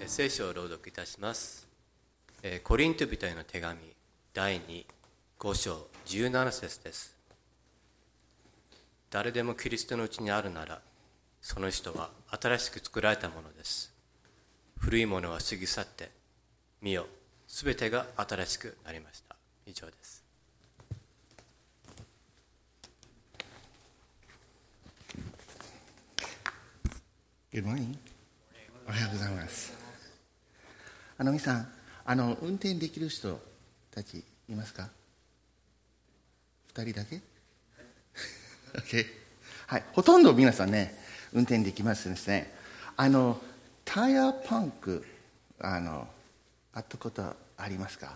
聖書を朗読いたします。コリント人への手紙第5章17節です。誰でもキリストのうちにあるなら、その人は新しく作られたものです。古いものは過ぎ去って、見よ、すべてが新しくなりました。以上です。 Good morning. おはようございます。皆さん、運転できる人たちいますか？2人だけ？OK。はい、ほとんど皆さんね、運転できますですね。タイヤパンク、あったことありますか？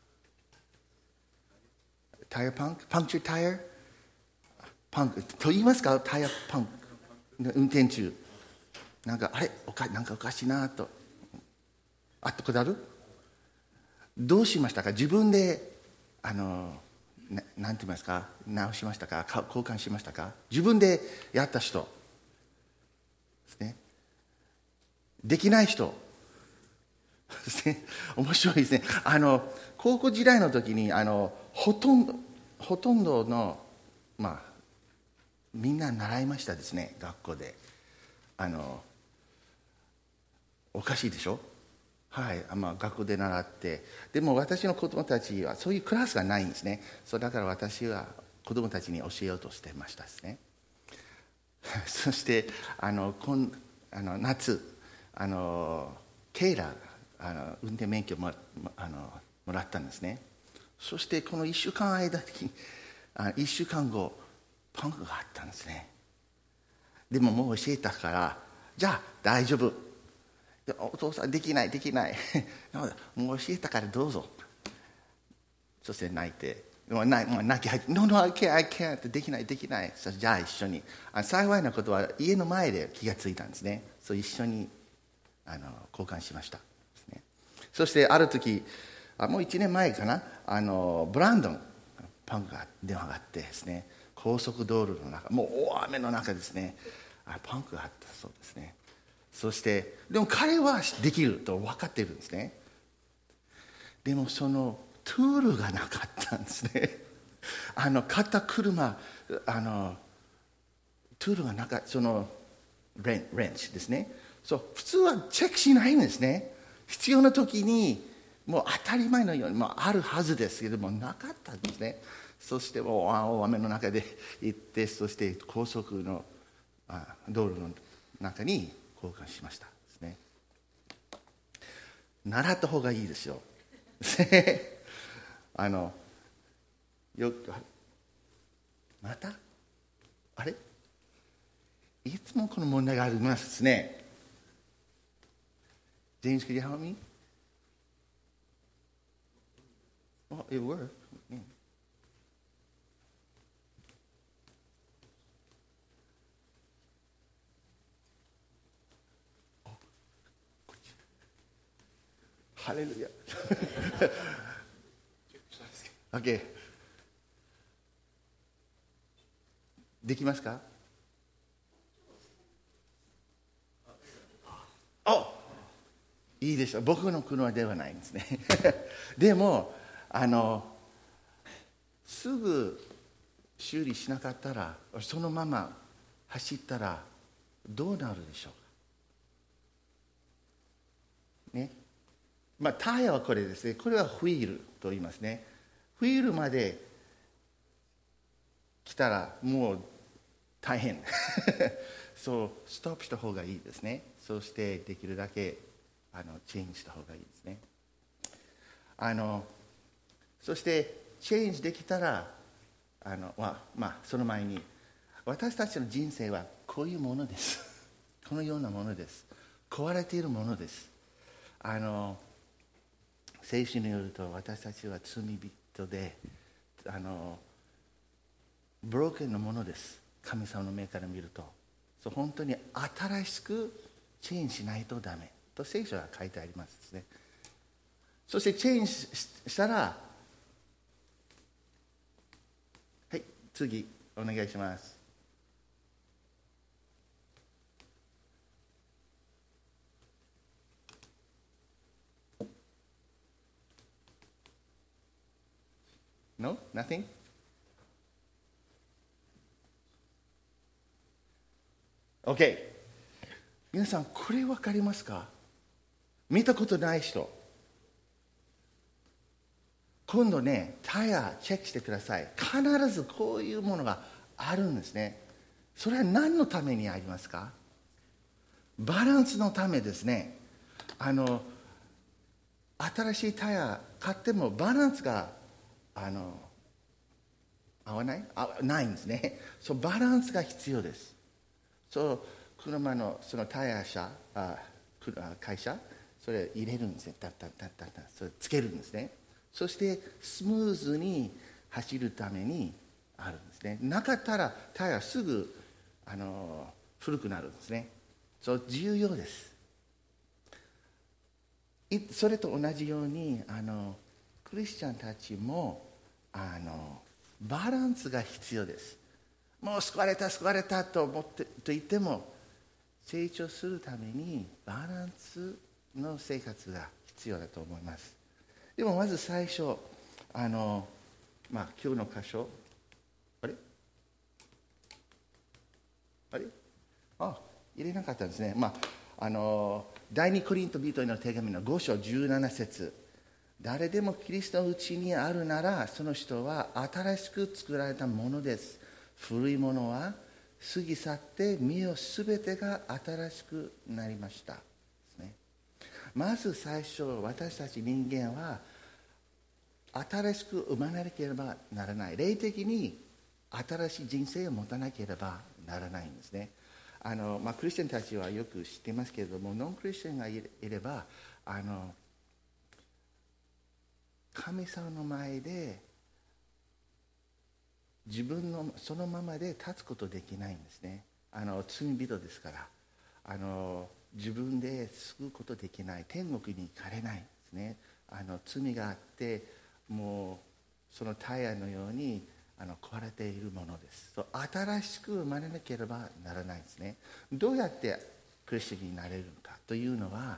タイヤパンク？パンクチュータイヤ？パンクと言いますか？タイヤパンク。運転中。なんかおかしいなと。あったことある？どうしましたか？自分でなんて言いますか、直しましたか？交換しましたか？自分でやった人ですね。できない人ですね。面白いですね。高校時代の時にほとんどのみんな習いましたですね、学校で。おかしいでしょ？はい、学校で習って、でも私の子供たちはそういうクラスがないんですね。だから私は子供たちに教えようとしてましたですね。そして夏ケイラ運転免許もらったんですね。そしてこの1週間間に1週間後パンクがあったんですね。でももう教えたから、じゃあ大丈夫、お父さんできないもう教えたからどうぞ。そして泣いて、泣き始めて、No, I can't できない。じゃあ一緒に。幸いなことは家の前で気がついたんですね。一緒に交換しましたですね。そしてある時、もう1年前かな、ブランドンパンクが電話があってですね、高速道路の中、もう大雨の中ですね、パンクがあったそうですね。そしてでも彼はできると分かっているんですね。でもそのトゥールがなかったんですね。買った車トゥールがなかった。そのレンチですね。普通はチェックしないんですね。必要な時にもう当たり前のようにあるはずですけども、なかったんですね。そして大雨の中で行って、そして高速の道路の中に交換しましたですね。習った方がいいですよ。よくまたあれいつもこの問題がありますですね。James, could you help me? Oh, it worked. Hallelujah. Okay. できますか？いいでしょう。僕の車ではないんですね。でもすぐ修理しなかったら、そのまま走ったらどうなるでしょうかね。タイヤはこれですね。これはフィールと言いますね。フィールまで来たらもう大変。ストップした方がいいですね。そしてできるだけチェンジした方がいいですね。そしてチェンジできたらその前に、私たちの人生はこういうものです。このようなものです。壊れているものです。聖書によると、私たちは罪人でブローケンのものです。神様の目から見ると。本当に新しくチェンジしないとダメと聖書は書いてありますですね。そしてチェンジしたら、はい、次お願いします。 No? Nothing? OK。皆さん、これ分かりますか？見たことない人。今度ね、タイヤチェックしてください。必ずこういうものがあるんですね。それは何のためにありますか？バランスのためですね。新しいタイヤ買ってもバランスが合わないないんですね。そう、バランスが必要です。そう、車のそのタイヤ会社、それ入れるんですね。それつけるんですね。そしてスムーズに走るためにあるんですね。なかったらタイヤすぐ古くなるんですね。そう、重要です。それと同じようにクリスチャンたちもバランスが必要です。もう救われたと思ってと言っても、成長するためにバランスの生活が必要だと思います。でもまず最初今日の箇所入れなかったんですね。第二コリント人への手紙の5章17節、誰でもキリストのうちにあるなら、その人は新しく作られたものです。古いものは過ぎ去って見よすべてが新しくなりましたですね。まず最初、私たち人間は新しく生まなければならない。霊的に新しい人生を持たなければならないんですね。クリスチャンたちはよく知ってますけれども、ノンクリスチャンがいれば神様の前で自分のそのままで立つことできないんですね。罪人ですから、自分で救うことできない。天国に行かれないですね。罪があってもうそのタイヤのように壊れているものです。新しく生まれなければならないですね。どうやってクリスチャンになれるかというのは、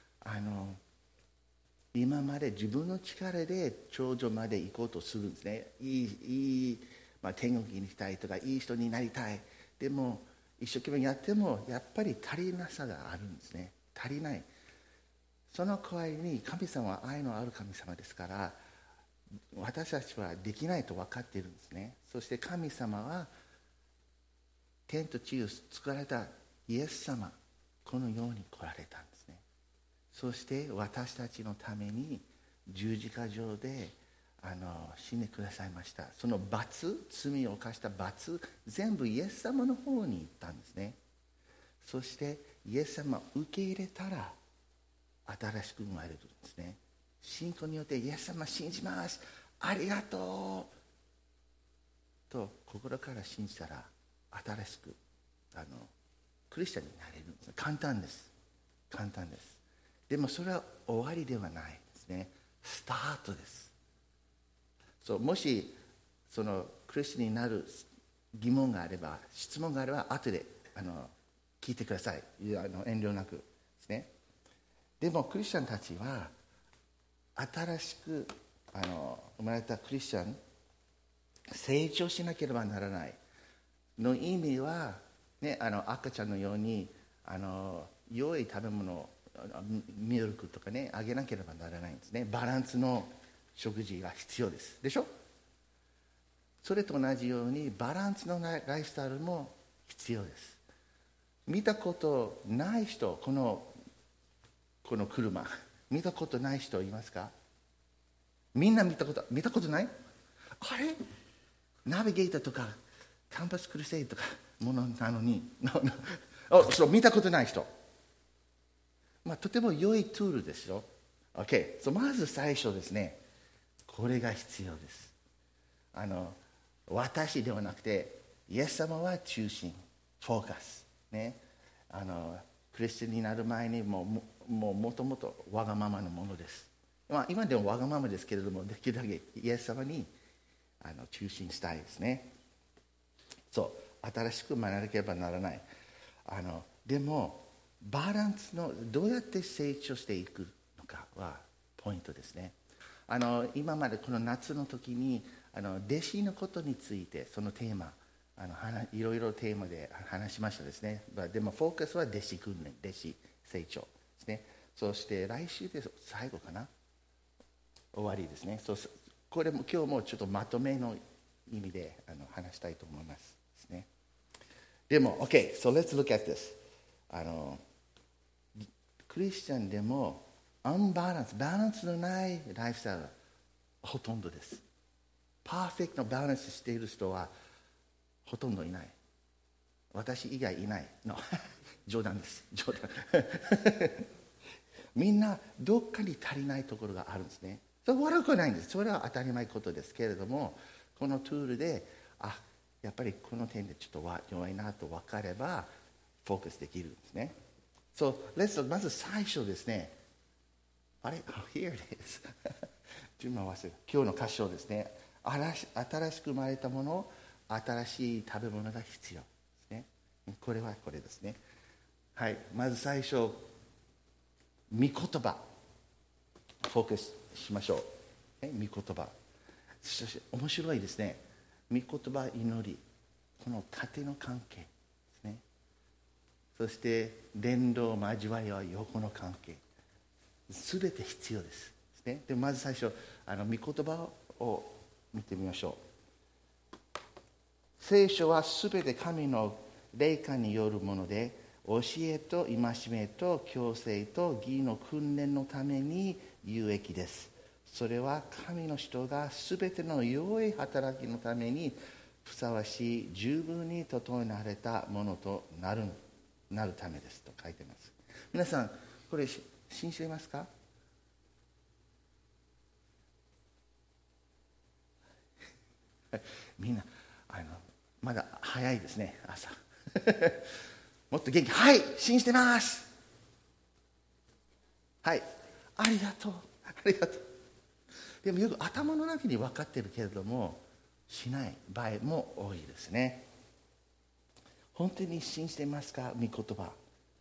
今まで自分の力で頂上まで行こうとするんですね。天国に行きたいとか、いい人になりたい。でも一生懸命やってもやっぱり足りなさがあるんですね。足りない。その代わりに神様は愛のある神様ですから、私たちはできないと分かっているんですね。そして神様は天と地を作られたイエス様、この世に来られたんですね。そして私たちのために十字架上で死んでくださいました。その罰、罪を犯した罰、全部イエス様の方に行ったんですね。そしてイエス様を受け入れたら新しく生まれるんですね。信仰によってイエス様信じます、ありがとうと心から信じたら、新しくクリスチャンになれるんです。簡単です。でもそれは終わりではないですね。スタートです。もしそのクリスチャンになる疑問があれば、質問があれば後で聞いてください。遠慮なくですね。でもクリスチャンたちは新しく生まれたクリスチャン、成長しなければならないの意味は、赤ちゃんのように良い食べ物、ミルクとかね、あげなければならないんですね。バランスの食事が必要ですでしょ。それと同じようにバランスのライフスタイルも必要です。見たことない人、この車見たことない人いますか？みんな見たことない？あれナビゲーターとかキャンパスクルセイとかものなのにそう見たことない人、とても良いツールですよ。 OK、まず最初ですね、これが必要です。私ではなくてイエス様は中心、フォーカスね。クリスチャンになる前にもともとわがままのものです。今でもわがままですけれども、できるだけイエス様に中心したいですね。新しく学ばなければならない。でもバランスのどうやって成長していくのかはポイントですね。 今までこの夏の時に弟子のことについてそのテーマいろいろテーマで話しましたですね。でもフォーカスは弟子訓練、弟子成長ですね。そして来週で最後かな、終わりですね。これも今日もちょっとまとめの意味で話したいと思いますですね。でも OK, so let's look at this. クリスチャンでもバランスのないライフスタイルがほとんどです。パーフェクトなバランスしている人はほとんどいない。私以外いないの冗談です、冗談みんなどっかに足りないところがあるんですね。それは悪くないんです。それは当たり前ことですけれども、このツールでやっぱりこの点でちょっと弱いなと分かればフォーカスできるんですね。まず最初ですね。Here it is 今日の箇所ですね。新しく生まれたもの、新しい食べ物が必要ですね。これはこれですね。はい、まず最初、御言葉フォーカスしましょう。御言葉。そして面白いですね。御言葉、祈り、この縦の関係ですね。そして伝道、交わりは横の関係。すべて必要です。でまず最初、御言葉を見てみましょう。聖書はすべて神の霊感によるもので、教えと戒めと矯正と義の訓練のために有益です。それは神の人がすべての良い働きのためにふさわしい、十分に整えられたものとなるためですと書いています。皆さん、これ信じていますか？みんなまだ早いですね、朝もっと元気、はい、信じてます、はい、ありがとう、ありがとう。でもよく頭の中に分かってるけれどもしない場合も多いですね。本当に信じてますか？御言葉。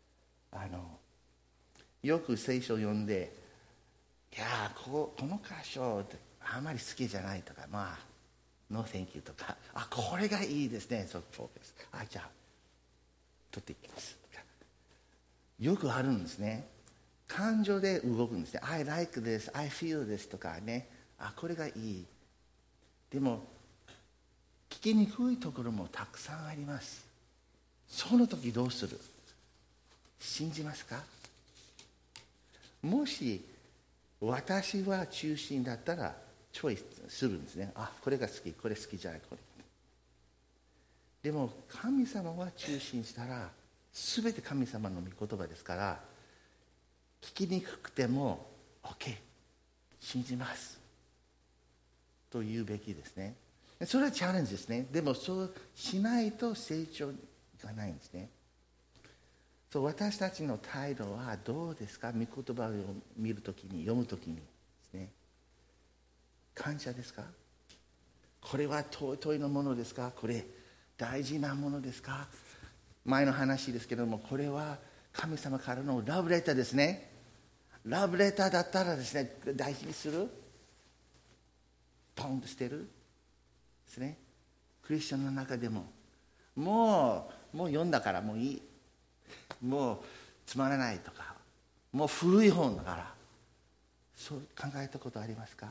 よく聖書を読んで、いやこの箇所あまり好きじゃないとか、ノーセンキューとか、これがいいですね、フォーカス、じゃあ取っていきますとか、よくあるんですね。感情で動くんですね。I like this, I feel this とかね、これがいい。でも聞きにくいところもたくさんあります。その時どうする？信じますか？もし私は中心だったらチョイスするんですね。これが好き、これ好きじゃない、これ。でも神様は中心したら全て神様の御言葉ですから、聞きにくくても OK、 信じますと言うべきですね。それはチャレンジですね。でもそうしないと成長がないんですね。私たちの態度はどうですか？御言葉を見るときに、読むときにですね。感謝ですか？これは尊いのものですか？これ大事なものですか？前の話ですけども、これは神様からのラブレターですね。ラブレターだったらですね、大事にする？ポンと捨てる？ですね。クリスチャンの中でも、もう読んだからもういい。もうつまらないとか、もう古い本だから、そう考えたことありますか？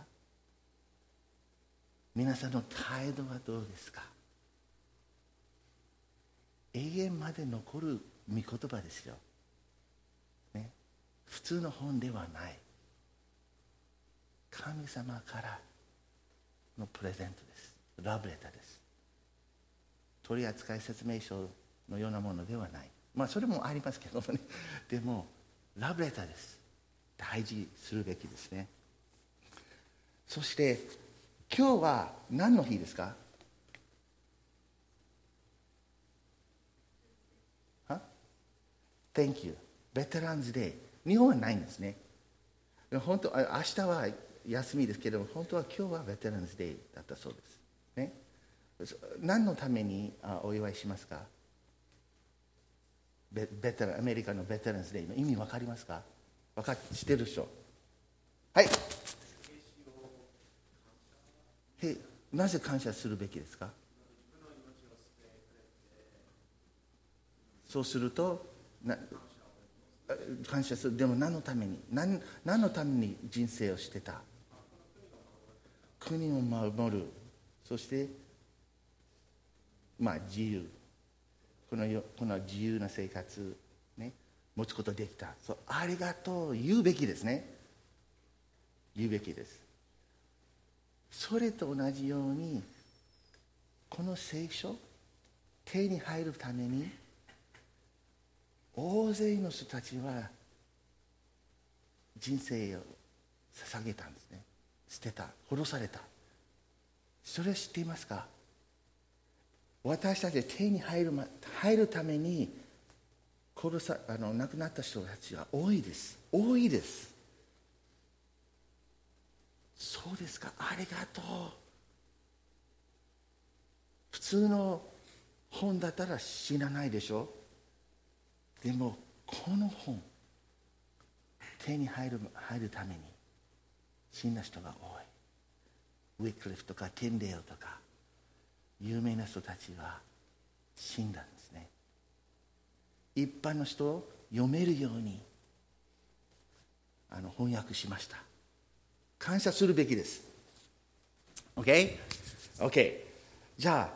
皆さんの態度はどうですか？永遠まで残る御言葉ですよ、ね、普通の本ではない。神様からのプレゼントです。ラブレターです。取扱説明書のようなものではない。それもありますけどもね。でもラブレターです。大事にするべきですね。そして今日は何の日ですか？Thank you。ベテランズデー。日本はないんですね。本当、明日は休みですけども、本当は今日はベテランズデーだったそうです。ね。何のためにお祝いしますか？アメリカのベテランズデーの意味分かりますか？知ってる人？はい。 なぜ感謝するべきですか？そうすると感謝する。でも何のために何のために人生をしてた？国を守る。そして自由、この自由な生活、ね、持つことできた。そう、ありがとう言うべきですね。言うべきです。それと同じように、この聖書手に入るために大勢の人たちは人生を捧げたんですね。捨てた、殺された。それ知っていますか？私たち手に入るために亡くなった人たちが多いです。多いです。そうですか、ありがとう。普通の本だったら死なないでしょ。でもこの本手に入るために死んだ人が多い。ウィクリフとかテンデールとか有名な人たちは死んだんですね。一般の人を読めるように翻訳しました。感謝するべきです。 OK？ じゃあ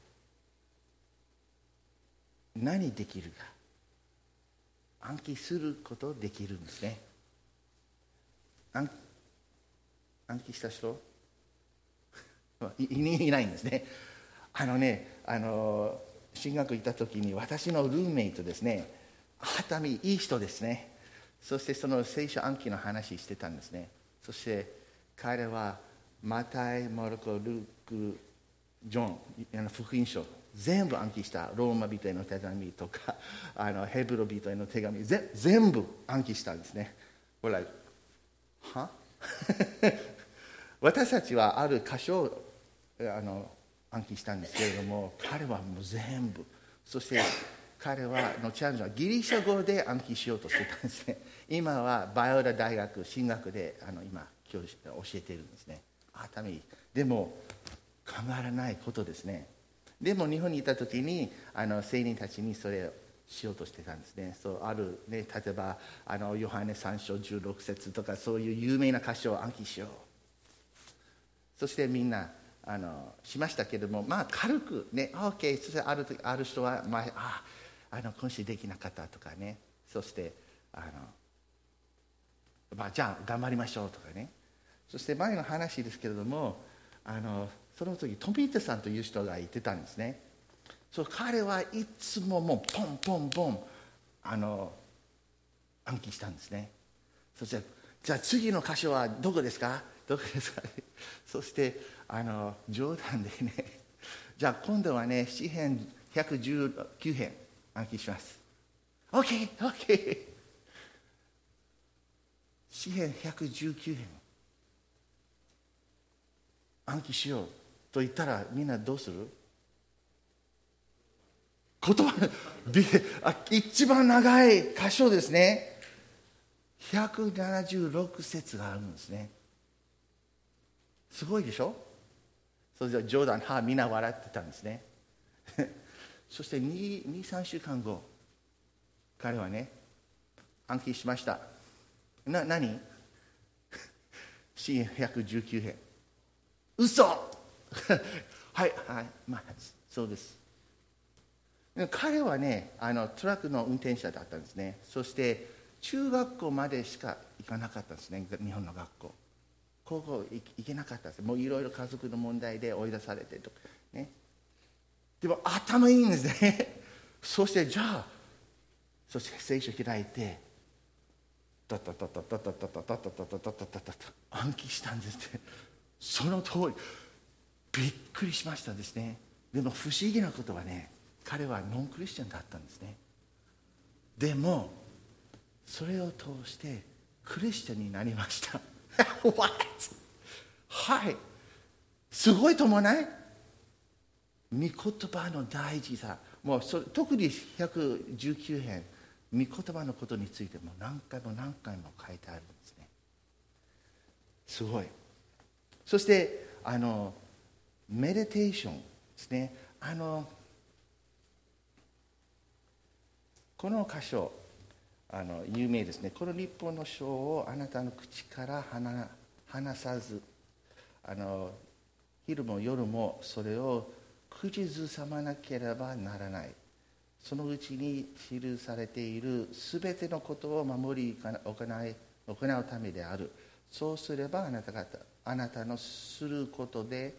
何できるか。暗記することできるんですね。暗記した人いないんですね。進学行った時に私のルームメイトですね、いい人ですね。そしてその聖書暗記の話してたんですね。そして彼はマタイ、マルコ、ルーク、ジョン、福音書全部暗記した。ローマ人への手紙とかヘブロ人への手紙全部暗記したんですね。ほらは私たちはある箇所を暗記したんですけれども、彼はもう全部。そして彼は後々はギリシャ語で暗記しようとしてたんですね。今はバイオラ大学進学で今教えているんですね。でも考えられないことですね。でも日本にいた時に青年たちにそれをしようとしてたんですね。そうあるね、例えばヨハネ3章16節とかそういう有名な箇所を暗記しよう。そしてみんなしましたけれども、軽くね、OK。そしてある人は、今週できなかったとかね、そしてじゃあ頑張りましょうとかね。そして前の話ですけれども、その時富田さんという人がいてたんですね。そう、彼はいつももうポンポンポン暗記したんですね。そしてじゃあ次の箇所はどこですかそして冗談でね、じゃあ今度はね、詩編119編暗記します。 OK。 詩編119編暗記しようと言ったら、みんなどうする？一番長い箇所ですね。176節があるんですね。すごいでしょ。それで冗談みんな笑ってたんですねそして2、3週間後、彼はね暗記しました。何詩119編。嘘はい、そうです。彼はねトラックの運転者だったんですね。そして中学校までしか行かなかったんですね。日本の学校、高校行けなかったんです。もういろいろ家族の問題で追い出されてとかね。でも頭いいんですねそしてそして聖書開いてタタタタタタタタタタタタタタタタ暗記したんですね。その通り、びっくりしましたですね。でも不思議なことはね、彼はノンクリスチャンだったんですね。でもそれを通してクリスチャンになりましたWhat? はい、すごいと思わない？御言葉の大事さ、もう特に119編、御言葉のことについても何回も書いてあるんですね。すごい。そしてメディテーションですね。この箇所有名ですね。この律法の書をあなたの口から離さず、昼も夜もそれを口ずさまなければならない。そのうちに記されているすべてのことを守り行うためである。そうすればあなたのすることで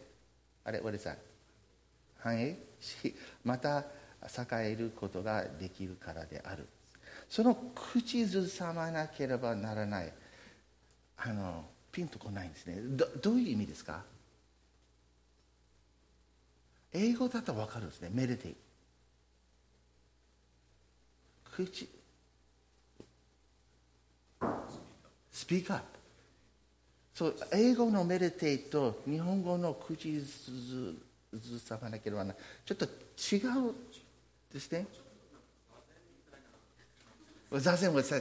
繁栄し、また栄えることができるからである。その口ずさまなければならない、ピンとこないんですね。どういう意味ですか？英語だと分かるんですね。メディテイト、口、スピークアップ。そう、英語のメディテイトと日本語の口ずさまなければならない、ちょっと違うですね。座禅はさ、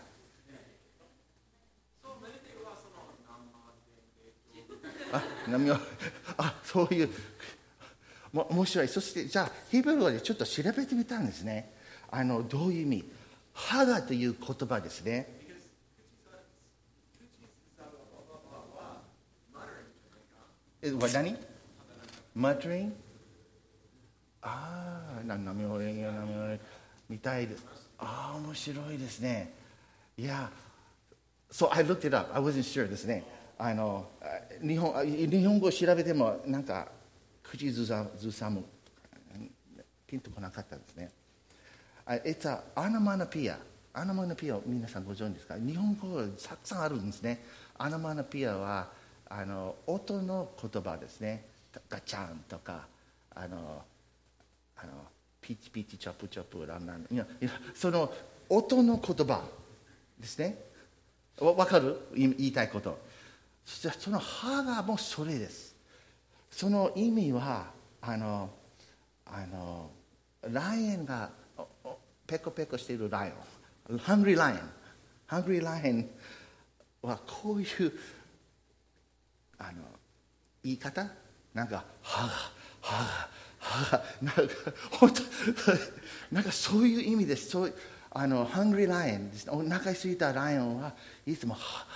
そういう面白い。そしてじゃあヒブル語でちょっと調べてみたんですね。どういう意味？歯がという言葉ですね。何？マトリング？みたいです。面白いですね。いや、So I looked it up. I wasn't sure ですね。日本語を調べてもなんか口ずさむピンとこなかったですね。It's a onomatopoeia。アナマノピアを皆さんご存知ですか？日本語たくさんあるんですね。アナマノピアは音の言葉ですね。ガチャンとかピチピチチョプチョプランラン、その音の言葉ですね。わかる？言いたいこと。そしてその歯がもうそれです。その意味はライオンがペコペコしているライオン、ハングリーライオンはこういう言い方、なんか歯が本当なんかそういう意味です。そうハングリーライオンですね。お腹すいたライオンはいつも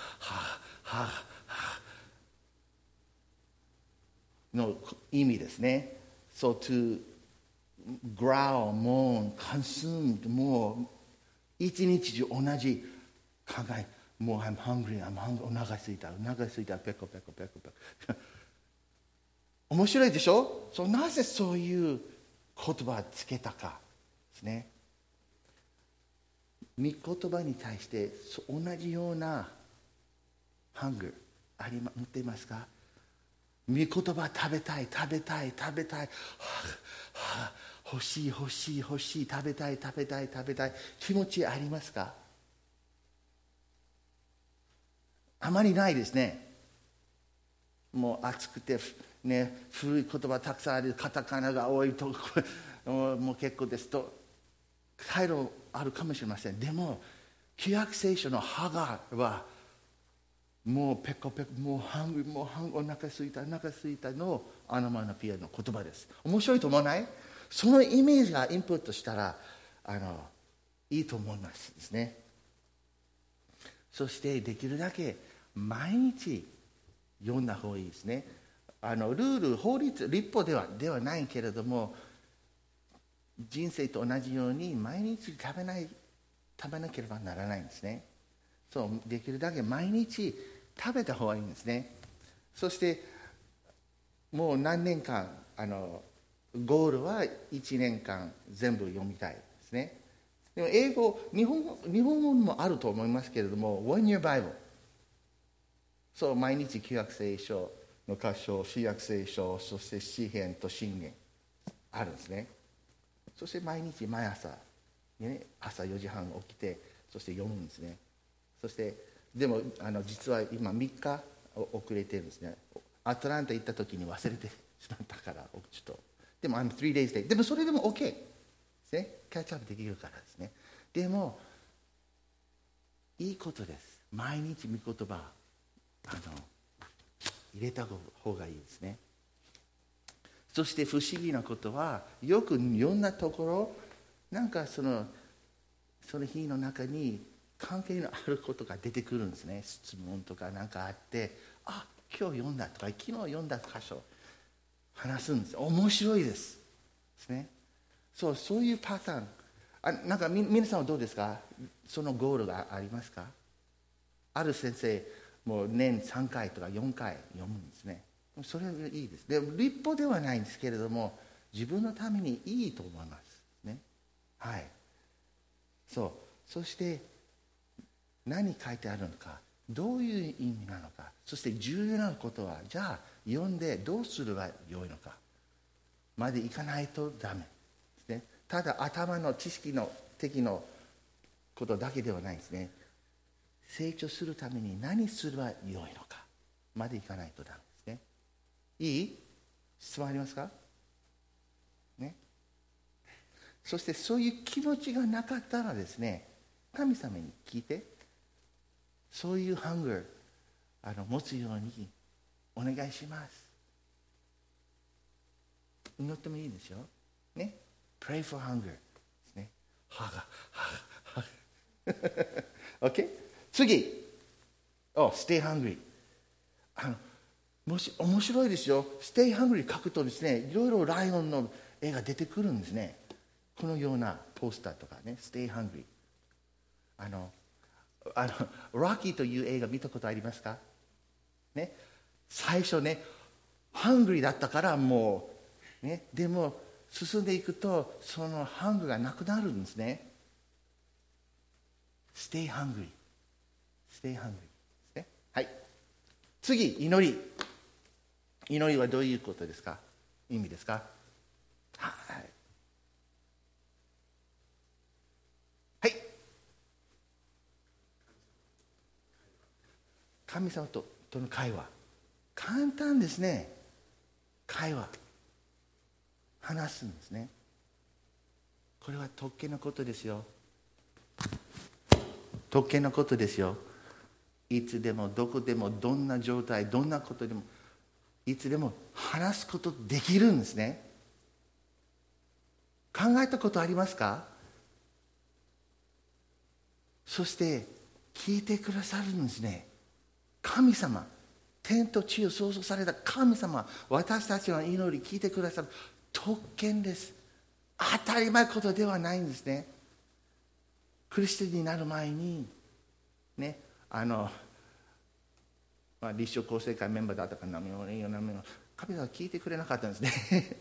の意味ですね。So to growl, moan, consumed もう一日中同じ考え、もう I'm hungry, お腹すいたペコペコ面白いでしょ？なぜそういう言葉をつけたかですね。御言葉に対して同じようなハング持っていますか？御言葉食べたい、欲しい、食べたい気持ちありますか？あまりないですね。もう暑くてね、古い言葉たくさんある、カタカナが多いともう結構ですと回路あるかもしれません。でも旧約聖書のハガはもうペコペコ、もうハングリー、お腹すいたのアナマノピアの言葉です。面白いと思わない？そのイメージがインプットしたらいいと思いますですね。そしてできるだけ毎日読んだ方がいいですね。ルール、法律、律法ではないけれども、人生と同じように毎日食べなければならないんですね。そうできるだけ毎日食べた方がいいんですね。そしてもう何年間ゴールは1年間全部読みたいですね。でも英語、日本語もあると思いますけれども、One Year Bible、そう毎日旧約聖書の箇所、新約聖書、そして詩篇と箴言あるんですね。そして毎朝、朝4時半起きて、そして読むんですね。そしてでも実は今3日遅れてるんですね。アトランタ行った時に忘れてしまったからちょっと。でも3 days late。でもそれでも OK ですね。キャッチアップできるからですね。でもいいことです。毎日御言葉入れた方がいいですね。 そして不思議なことは、よくいろんなところ、なんかその日の中に関係のあることが出てくるんですね。質問とかなんかあって、あ、今日読んだとか昨日読んだ箇所話すんです。面白いですね。そういうパターン。なんか皆さんはどうですか？そのゴールがありますか？ある先生もう年3回とか4回読むんですね。それがいいです。で立法ではないんですけれども、自分のためにいいと思いますね。はい。そして何書いてあるのか、どういう意味なのか、そして重要なことは、じゃあ読んでどうすればよいのかまでいかないとダメですね。ただ頭の知識の的のことだけではないですね。成長するために何すればよいのかまでいかないとダメですね。いい？質問ありますか？ね。そしてそういう気持ちがなかったらですね、神様に聞いて、そういうハングル持つようにお願いします。祈ってもいいですよ。ね。Pray for hunger ですね。OK？ 次。Stay hungry。もし面白いですよ。Stay hungry 書くとですね、いろいろライオンの絵が出てくるんですね。このようなポスターとかね、Stay hungry。ロッキーという映画見たことありますか？ね。最初ね、ハングリーだったからもう、ね、でも進んでいくと、そのハングがなくなるんですね。Stay hungry。Stay hungry ですね。はい。次、祈り。祈りはどういうことですか？意味ですか？はい。はい。神様との会話。簡単ですね。会話。話すんですね。これは特権のことですよ。特権のことですよ。いつでもどこでもどんな状態、どんなことでもいつでも話すことできるんですね。考えたことありますか？そして聞いてくださるんですね。神様、天と地を創造された神様、私たちの祈り聞いてくださる特権です。当たり前ことではないんですね。クリスチャンになる前にね、立正厚生会メンバーだったかな、神様は聞いてくれなかったんですね。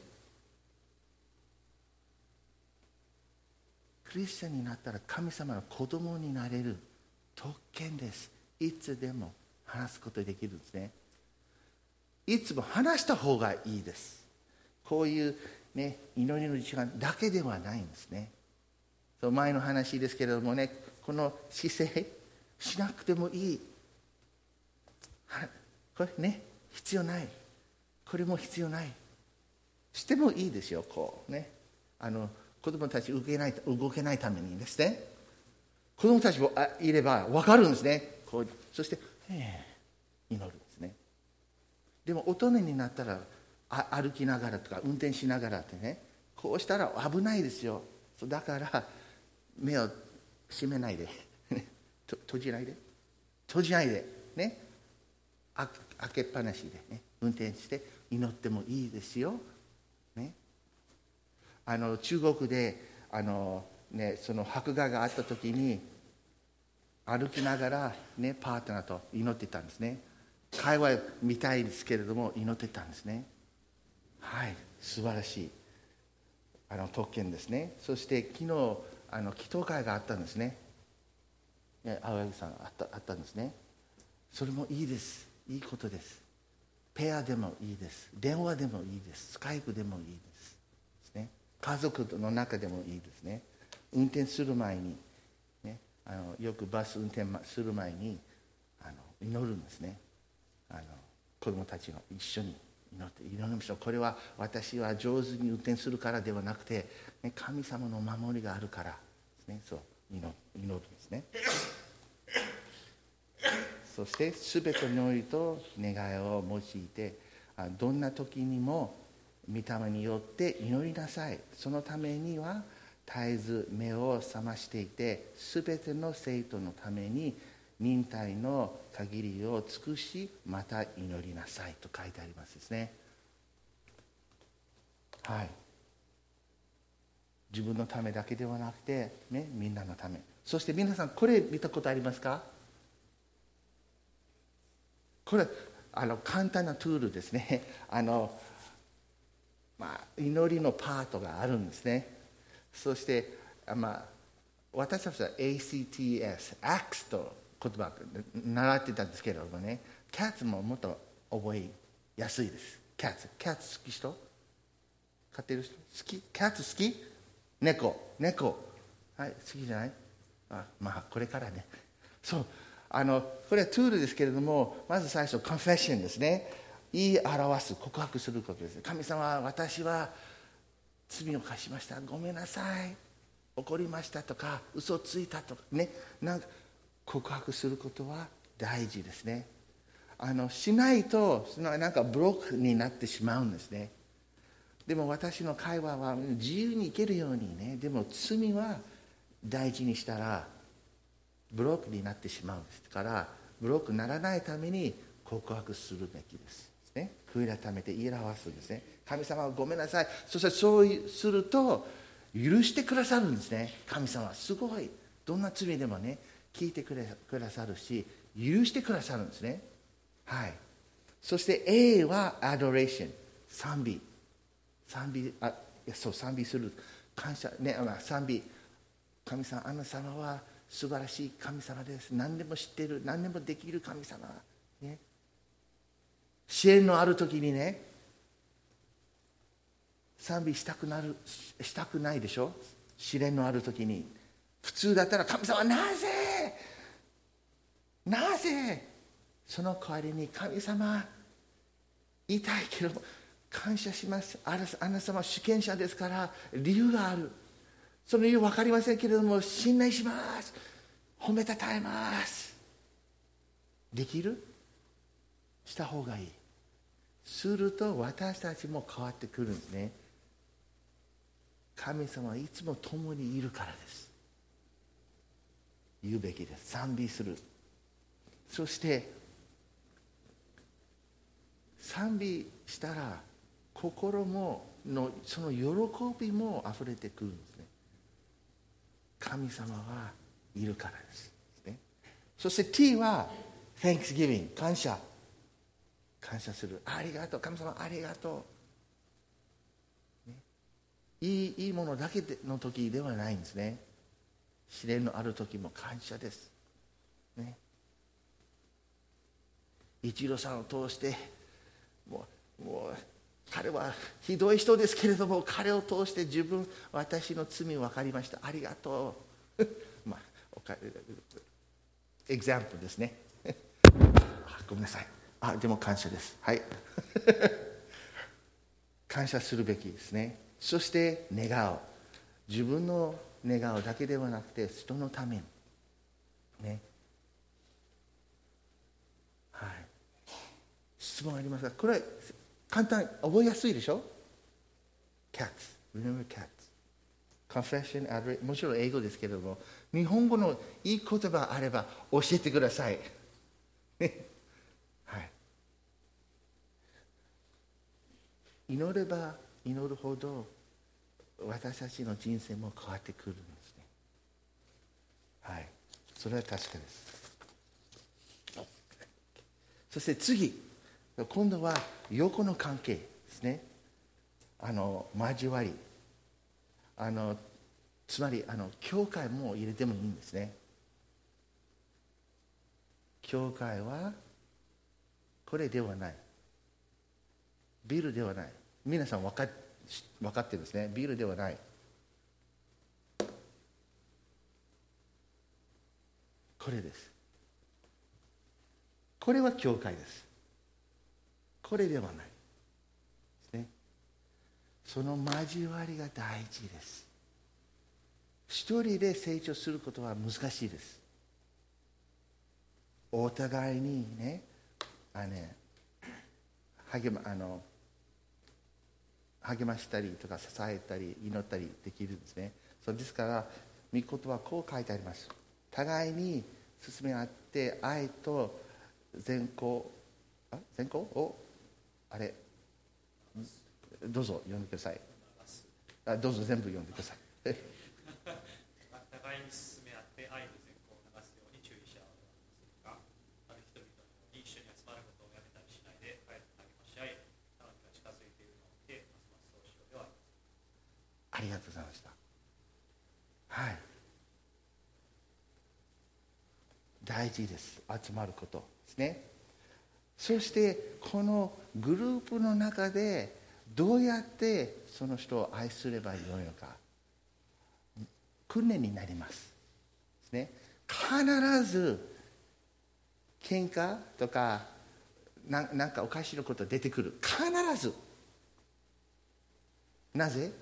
クリスチャンになったら神様の子供になれる特権です。いつでも話すことができるんですね。いつも話した方がいいです。こういうね、祈りの時間だけではないんですね。前の話ですけれどもね、この姿勢しなくてもいい。これね、必要ない。これも必要ない。してもいいですよ、こうね。子供たち動けないためにですね。子供たちもいれば分かるんですね。そして、祈るんですね。でも大人になったら歩きながらとか運転しながらってね、こうしたら危ないですよ。だから目を閉めないで閉じないでね、開けっぱなしでね、運転して祈ってもいいですよ、ね。中国でその迫害があった時に歩きながら、ね、パートナーと祈ってたんですね。会話みたいですけれども祈ってたんですね。はい、素晴らしい特権ですね。そして昨日祈祷会があったんですね。青柳さんあったんですね。それもいいです。いいことです。ペアでもいいです。電話でもいいです。スカイプでもいいですね。家族の中でもいいですね。運転する前に、ね、よくバス運転する前に祈るんですね。子供たちが一緒に祈りましょう。これは私は上手に運転するからではなくて、ね、神様の守りがあるからですね。そう祈るんですね。そして全ての祈りと願いを用いて、どんな時にも御霊によって祈りなさい。そのためには絶えず目を覚ましていて、すべての生徒のために忍耐の限りを尽くし、また祈りなさいと書いてありますですね。はい。自分のためだけではなくて、ね、みんなのため。そして皆さん、これ見たことありますか？これ簡単なツールですね。祈りのパートがあるんですね。そして、私たちは ACTS、ACTS と言葉習ってたんですけれどもね、CATS ももっと覚えやすいです。CATS 好き人？飼ってる人？好き？ CATS 好き？猫。はい、好きじゃない？これからね。そう。これはツールですけれども、まず最初、コンフェッションですね。言い表す、告白することです。神様、私は罪を犯しました。ごめんなさい。怒りましたとか、嘘ついたとかね。告白することは大事ですね。しないと、ブロックになってしまうんですね。でも私の会話は自由にいけるようにね、でも罪は大事にしたら、ブロックになってしまうんですから、ブロックにならないために告白するべきですね。悔い改めて言い表すんですね。神様はごめんなさい。そしてそうすると許してくださるんですね。神様はすごい、どんな罪でもね、聞いてくださるし、許してくださるんですね。はい。そして A は adoration、 賛美する、感謝ね、賛美。神様、あなた様は素晴らしい神様です。何でも知っている、何でもできる神様、ね、支援のある時にね、賛美したくないでしょ。試練のある時に普通だったら、神様なぜその代わりに、神様言いたいけど感謝します、あなた様は主権者ですから理由がある、その理由分かりませんけれども信頼します、褒めたたえます、できる？した方がいい。すると私たちも変わってくるんですね。神様はいつも共にいるからです。言うべきです。賛美する。そして賛美したら心もその喜びもあふれてくるんですね。神様はいるからです。そして T は Thanksgiving、 感謝する。ありがとう、神様ありがとう、ね、いいものだけの時ではないんですね。試練のある時も感謝です、ね、一郎さんを通してもう彼はひどい人ですけれども、彼を通して私の罪分かりました、ありがとうエグザンプルですねごめんなさい。でも感謝です。はい感謝するべきですね。そして願う。自分の願うだけではなくて人のためにね。はい。質問ありますか？これ簡単、覚えやすいでしょ？ CATS、 Remember CATS、 Confession、Adoration、 もちろん英語ですけれども、日本語のいい言葉あれば教えてくださいはい。祈れば祈るほど私たちの人生も変わってくるんですね。はい。それは確かです。そして次、今度は横の関係ですね。交わり。つまり教会も入れてもいいんですね。教会はこれではない。ビルではない。皆さん分かってるんですね。ビルではない。これです。これは教会です。これではないですね。その交わりが大事です。一人で成長することは難しいです。お互いにね、 励ましたりとか支えたり祈ったりできるんですね。そうですから御言はこう書いてあります。互いに進め合って愛と善行をどうぞ読んでください。どうぞ全部読んでください。 互いに進め合って愛の善行を流すように注意し合うのはある人々のように一緒に集まることをやめたりしないで、帰って励まし合い、彼女が近づいているのを見て、ますますそうしようではありません。 ありがとうございました。はい。大事です。集まることですね。そしてこのグループの中でどうやってその人を愛すればよいのか、訓練になりますですね。必ず喧嘩とかなんかおかしなこと出てくる。必ず。なぜ？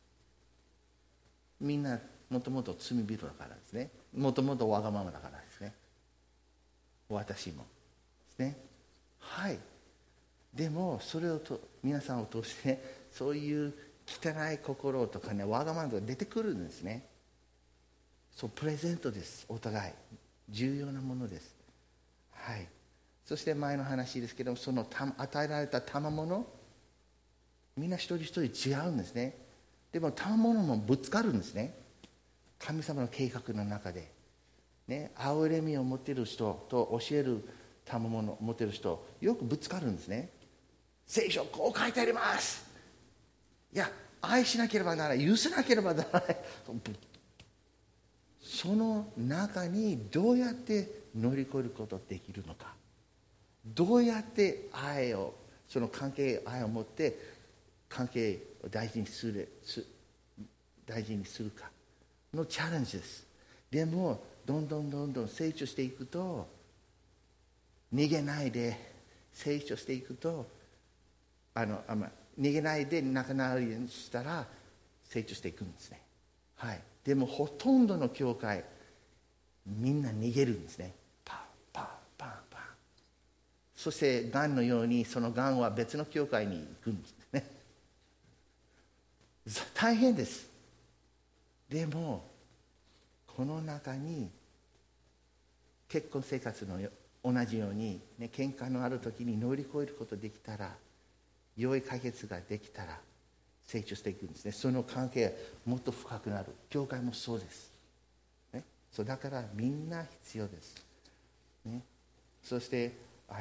みんなもともと罪人だからですね。もともとわがままだからですね。私もですね。はい。でもそれを皆さんを通してそういう汚い心とかね、わがままが出てくるんですね。そうプレゼントです。お互い重要なものです。はい。そして前の話ですけども、その与えられた賜物、みんな一人一人違うんですね。でも賜物もぶつかるんですね。神様の計画の中でね、憐れみを持っている人と教える賜物を持っている人、よくぶつかるんですね。聖書こう書いてあります。いや、愛しなければならない、許せなければならない。その中にどうやって乗り越えることができるのか、どうやって愛を、その関係、愛を持って関係を大事にするかのチャレンジです。でもどんどん成長していくと、逃げないで成長していくと、逃げないで仲直りしたら成長していくんですね。はい。でもほとんどの教会、みんな逃げるんですね。パンパンパンパン。そしてがんのようにそのがんは別の教会に行くんですね。大変です。でもこの中に結婚生活の同じように、ね、喧嘩のある時に乗り越えることができたら、良い解決ができたら成長していくんですね。その関係がもっと深くなる。教会もそうです、ね、そうだからみんな必要です、ね、そして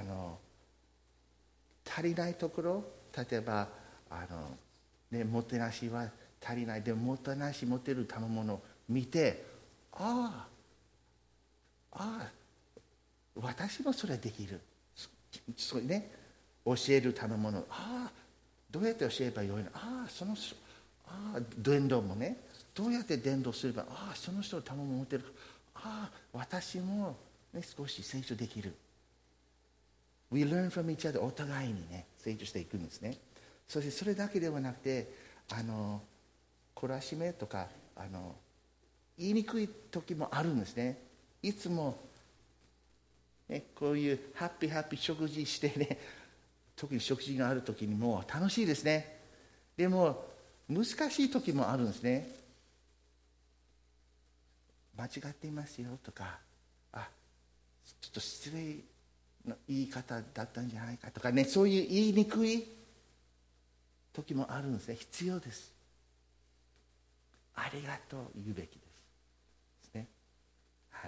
足りないところ、例えばもてなしは足りない。でももてなし持ってる賜物を見て、ああ私もそれできる。そうね、教える賜物、どうやって教えればよいの、伝道もね、どうやって伝道すれば、その人の賜物を持ってる、私も、ね、少し成長できる。We learn from each other。 お互いにね成長していくんですね。そしてそれだけではなくて、懲らしめとか言いにくい時もあるんですね。いつもね、こういうハッピー食事してね、特に食事がある時にも楽しいですね。でも難しい時もあるんですね。間違っていますよとか、ちょっと失礼な言い方だったんじゃないかとかね、そういう言いにくい時もあるんですね。必要です。ありがとう言うべきですね。はい。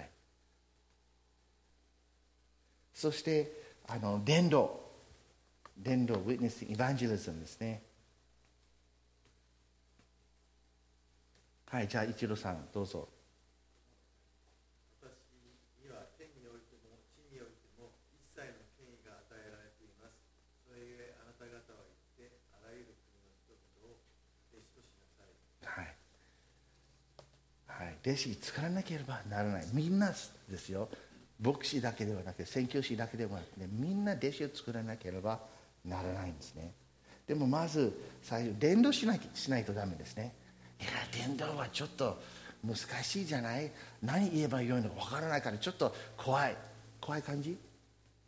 そして伝道、ウィッネス、エヴァンジェリズムですね。はい、じゃあ一郎さんどうぞ。 私には天においても地においても一切の権威が与えられています。それゆえあなた方は言って、あらゆる国の人々を弟子としなさい。 はい、はい、弟子作らなければならない。みんなですよ。牧師だけではなくて、宣教師だけではなくて、みんな弟子を作らなければならないんですね。でもまず最初伝道しないとダメですね。いや、伝道はちょっと難しいじゃない、何言えばよいのかわからないからちょっと怖い感じ、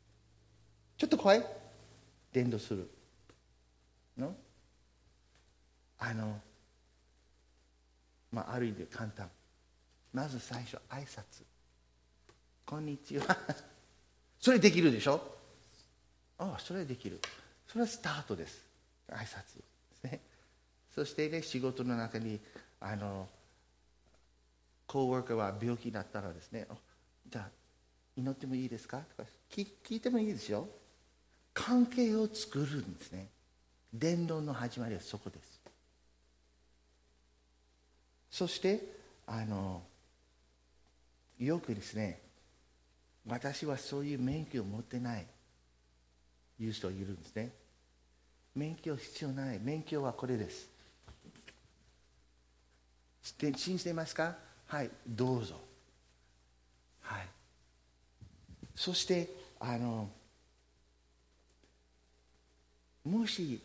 ちょっと怖い伝道するの。 ある意味簡単。まず最初挨拶、こんにちはそれできるでしょ。それできる。それはスタートです。挨拶ですね。そしてね、仕事の中にコーワーカーは病気だったらですね、じゃあ祈ってもいいですかとか聞いてもいいですよ。関係を作るんですね。伝道の始まりはそこです。そしてよくですね、私はそういう免許を持ってないいう人いるんですね。免許必要ない。免許はこれです。信じていますか？はい、どうぞ。はい。そしてもし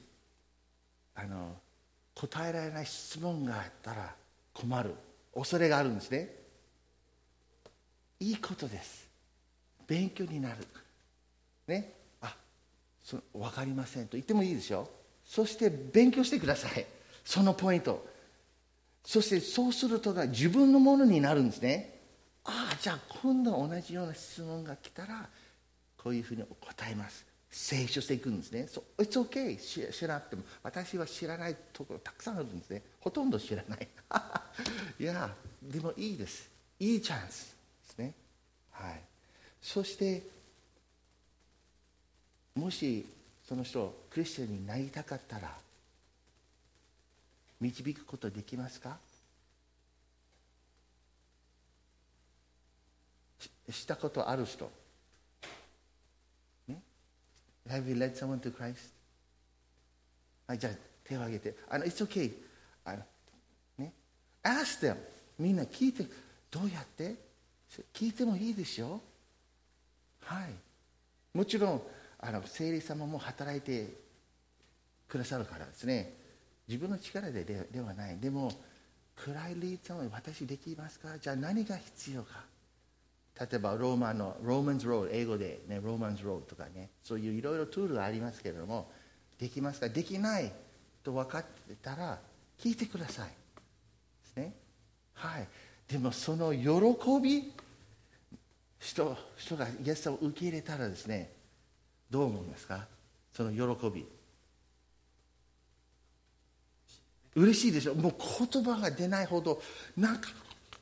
答えられない質問があったら困る恐れがあるんですね。いいことです。勉強になるね。分かりませんと言ってもいいですよ。そして勉強してください、そのポイント。そしてそうすると自分のものになるんですね。じゃあ今度同じような質問が来たらこういうふうに答えます。成長していくんですね。It's okay 知らなくても。私は知らないところたくさんあるんですね。ほとんど知らないいやでもいいです。いいチャンスですね。はい。そしてもしその人クリスチャンになりたかったら導くことできますか？したことある人、ね、Have you led someone to Christ? じゃあ手を挙げてIt's okay ね、Ask them。 みんな聞いて、どうやって聞いてもいいですよ。はい。もちろん聖霊様も働いてくださるからですね。自分の力ではない。でもクライリーさんは私できますか？じゃあ何が必要か。例えばローマンズロール、英語でね、ローマンズロールとかね、そういういろいろツールがありますけれども、できますか？できないと分かってたら聞いてくださいですね。はい。でもその喜び、人がイエス様を受け入れたらですね、どう思いますか？その喜び。嬉しいでしょ。もう言葉が出ないほどなんか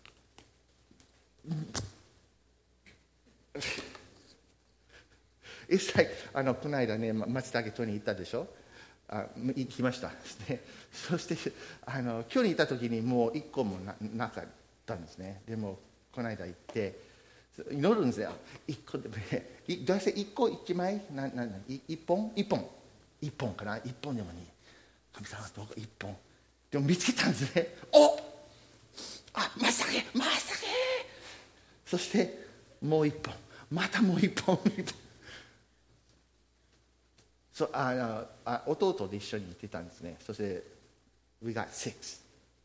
It's like この間ね、松茸取りに行ったでしょ。行きましたですね。そして今日に行った時にもう1個も なかったんですね。でもこの間行って祈るんですよ。1個でもね、どうせ1個1枚1本かな、1本でもいい。神様どうか1本でも見つけたんですね。松茸。そしてもう1本、またもう1本弟と一緒に行ってたんですね。そして We got 6。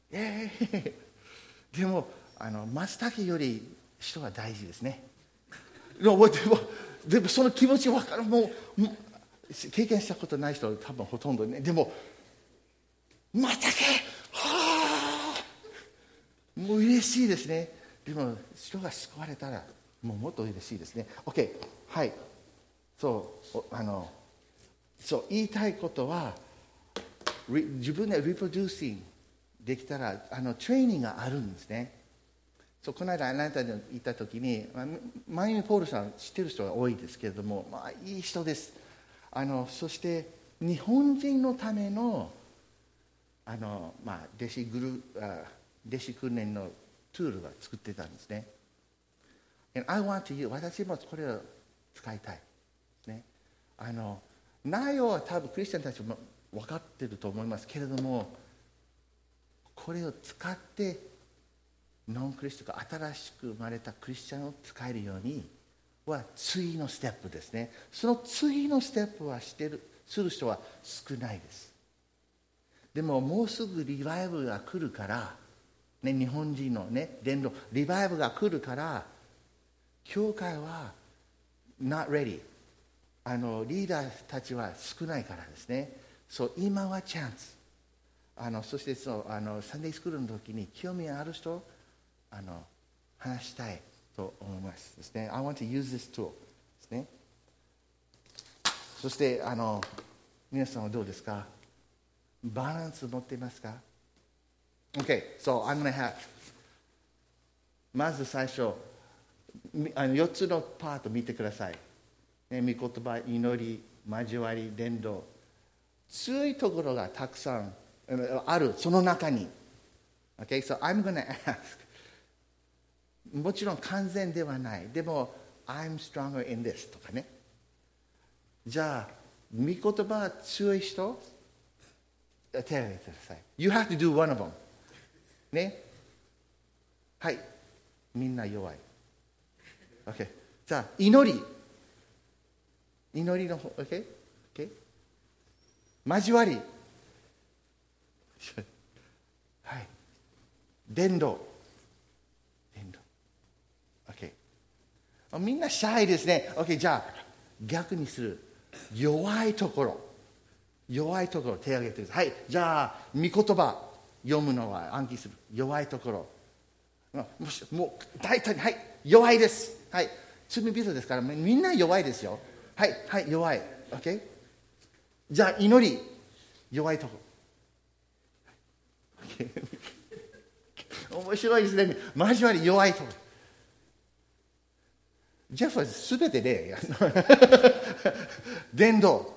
でも松茸より人は大事ですね。でもその気持ち分かる。もう経験したことない人は多分ほとんどね。でも松茸、もう嬉しいですね。でも人が救われたらもっと嬉しいですね。 OK。 はい。そう言いたいことは、自分でリプロデューシングできたらトレーニングがあるんですね。この間あなたに行った時に、マイミ・ポールさん知ってる人が多いですけれども、いい人です。そして日本人のための弟子訓練のツールが作ってたんですね。And I want to use、 私もこれを使いたいですね。内容は多分クリスチャンたちも分かっていると思いますけれども、これを使ってノンクリスチャンが新しく生まれたクリスチャンを使えるようには次のステップですね。その次のステップはする人は少ないです。でももうすぐリバイブが来るから、ね、日本人のね伝道リバイブが来るから、教会は not ready、 リーダーたちは少ないからですね。今はチャンス。 そしてサンデースクールの時に興味ある人話したいと思いますですね。I want to use this tool ですね。そして皆さんはどうですか？バランス持っていますか？ Okay, so I'm going to have まず最初4つのパート見てください、ね、御言葉、祈り、交わり、伝道、強いところがたくさんある、その中に。Okay, so I'm going to ask もちろん完全ではない、でも I'm stronger in this とかね。じゃあ御言葉強い人手を挙げてください。 You have to do one of them ね。はい、みんな弱い。 OK、 じゃあ祈りの方 OK、 交わりはい、伝道 OK、 みんなシャイですね。 OK、 じゃあ逆にする。弱いところ手を挙げてください。はい、じゃあ御言葉読むのは暗記する。弱いところもう大体、はい、弱いです。はい、罪人ですからみんな弱いですよ。はい、はい、弱い。 OK、 じゃあ祈り弱いところ、OK 面白いですね。交わり弱いところ。ジェフは全てで伝道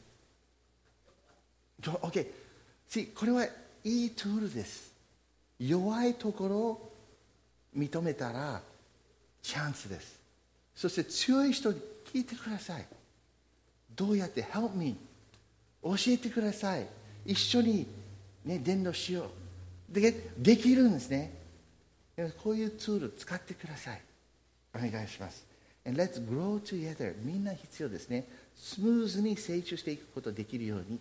OK、 これはいいツールです。弱いところを認めたらチャンスです。そして強い人に聞いてください。どうやって Help me 教えてください。一緒に、ね、伝道しよう。できるんですね。こういうツール使ってください。お願いします。And let's grow together。 みんな必要ですね。スムーズに成長していくことができるように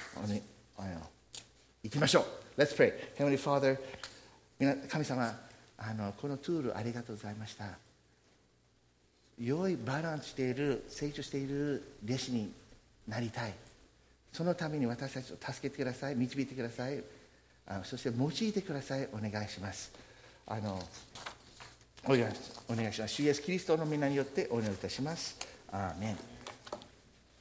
いきましょう。 Let's pray。 Heavenly Father、 神様、このツールありがとうございました。良いバランスしている、成長している弟子になりたい。そのために私たちを助けてください、導いてください、そして用いてください。お願いします。お願いします。主イエスキリストの皆によってお願いいたします。アーメン。